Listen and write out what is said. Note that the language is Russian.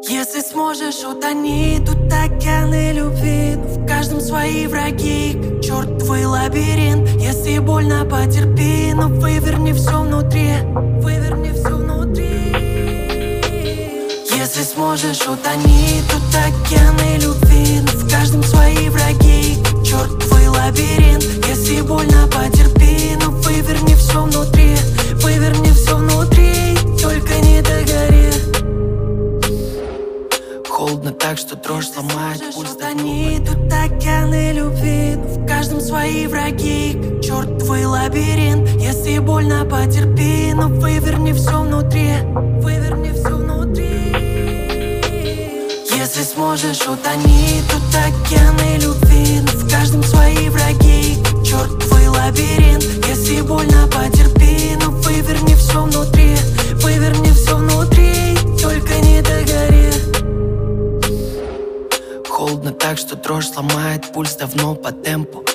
Если сможешь, утони тут океаны любви, но в каждом свои враги, как чертовый лабиринт. Если больно, потерпи, но выверни все внутри, выверни все внутри. Если сможешь, утони тут океаны любви, но в каждом свои враги, как чертовый лабиринт. Если больно, потерпи, но выверни все внутри, выверни все внутри, только не догори. Холодно так, что дрожь сломает пульс. Утони тут океаны любви, но в каждом свои враги, как чертовый лабиринт. Если больно, потерпи, но выверни все внутри, выверни все внутри. Если сможешь, утони тут океаны любви, но в каждом свои враги, как чертовый лабиринт. Если больно, потерпи, но выверни все внутри, выверни все внутри, только не догори. Холодно так, что дрожь сломает пульс давно по темпу.